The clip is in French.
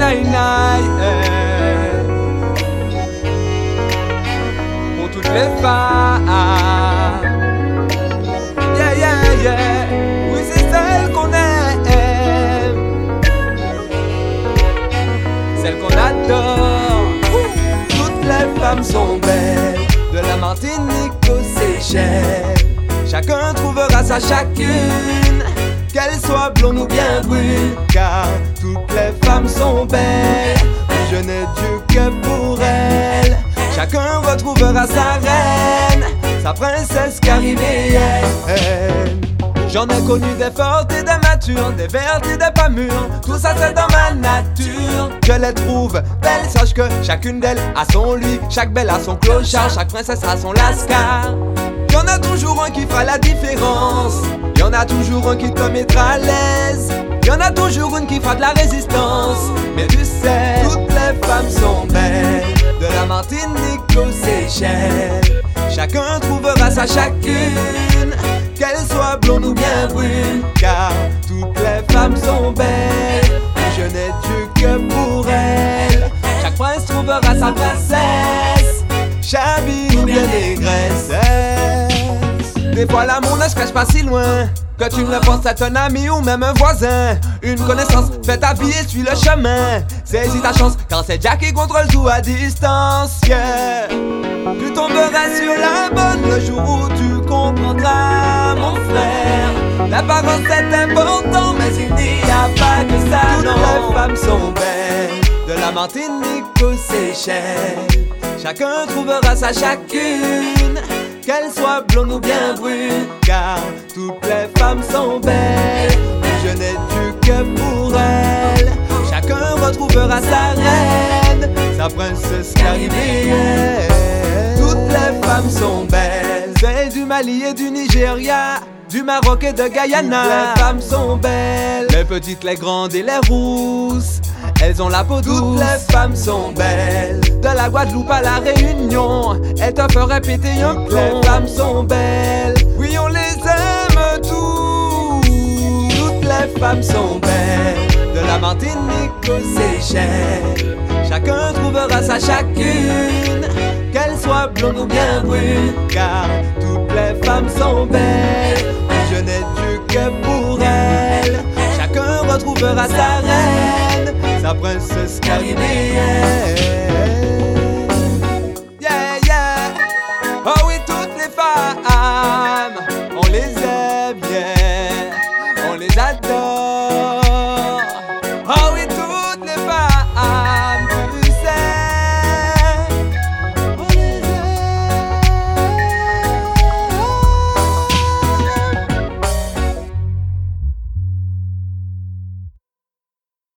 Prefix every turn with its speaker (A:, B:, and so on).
A: nine nine. Pour toutes les femmes. Yeah, yeah, yeah. Oui, c'est celle qu'on aime, celle qu'on adore. Toutes les femmes sont belles, de la Martinique aux Seychelles. Chacun trouvera sa chacune, qu'elle soit blonde ou bien brune, car toutes les femmes sont belles. Je n'ai Dieu que pour elles. Chacun retrouvera sa reine, sa princesse caribéenne. J'en ai connu des fortes et des matures, des vertes et des pas mûres. Tout ça c'est dans ma nature. Je les trouve belles, sache que chacune d'elles a son lit. Chaque belle a son clochard, chaque princesse a son lascar. Y'en a toujours un qui fera la différence. Y'en a toujours un qui te mettra à l'aise. Y'en a toujours une qui fera de la résistance. Mais tu sais, toutes les femmes sont belles, de la Martinique aux Seychelles. Chacun trouvera sa chacune, qu'elle soit blonde ou bien brune, car toutes les femmes sont belles. Je n'ai Dieu que pour elles. Chaque prince trouvera sa princesse, chabine ou bien négresse. Des fois l'amour ne se cache pas si loin, que tu ne le penses à ton ami ou même un voisin. Une connaissance, fais ta vie et suis le chemin. Saisis ta chance, car c'est Jack qui contrôle tout à distance, yeah. Tu tomberas sur la bonne le jour où tu comprendras, mon frère. L'apparence est important, mais il n'y a pas que ça, non. Toutes les femmes sont belles, de la Martinique aux Seychelles. Chacun trouvera sa chacune, qu'elle soit blonde ou bien brune, car toutes les femmes sont belles. Je n'ai Dieu que pour elles. Chacun retrouvera sa reine, sa princesse caribéenne. Toutes les femmes sont belles, celles du Mali et du Nigeria, du Maroc et de Guyana. Toutes les femmes sont belles, les petites, les grandes et les rousses. Elles ont la peau douce. Toutes les femmes sont belles, de la Guadeloupe à la Réunion. Elles te feraient péter un plomb. Les femmes sont belles, oui on les aime tous. Toutes les femmes sont belles, de la Martinique aux Seychelles. Chacun trouvera sa chacune, qu'elle soit blonde ou bien brune, car toutes les femmes sont belles. Je n'ai Dieu que pour elles. Chacun retrouvera sa reine, sa princesse caribéenne. Yeah, yeah. Oh oui, toutes les femmes, on les aime, yeah. On les adore.